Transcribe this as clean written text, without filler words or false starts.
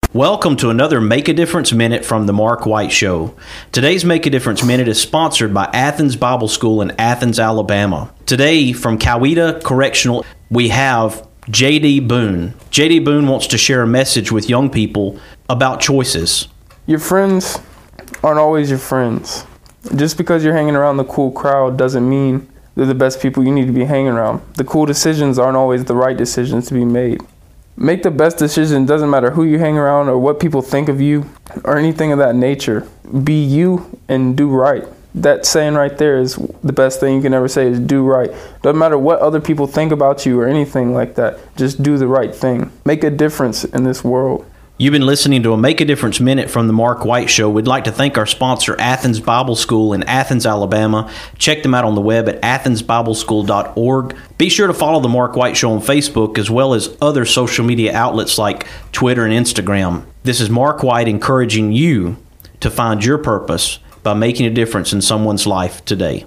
Welcome to another Make a Difference Minute from the Mark White Show. Today's Make a Difference Minute is sponsored by Athens Bible School in Athens, Alabama. Today, from Coweta Correctional, we have J.D. Boone. J.D. Boone wants to share a message with young people about choices. Your friends aren't always your friends. Just because you're hanging around the cool crowd doesn't mean they're the best people you need to be hanging around. The cool decisions aren't always the right decisions to be made. Make the best decision. Doesn't matter who you hang around or what people think of you or anything of that nature. Be you and do right. That saying right there is the best thing you can ever say is do right. Doesn't matter what other people think about you or anything like that. Just do the right thing. Make a difference in this world. You've been listening to a Make a Difference Minute from the Mark White Show. We'd like to thank our sponsor, Athens Bible School in Athens, Alabama. Check them out on the web at athensbibleschool.org. Be sure to follow the Mark White Show on Facebook as well as other social media outlets like Twitter and Instagram. This is Mark White encouraging you to find your purpose by making a difference in someone's life today.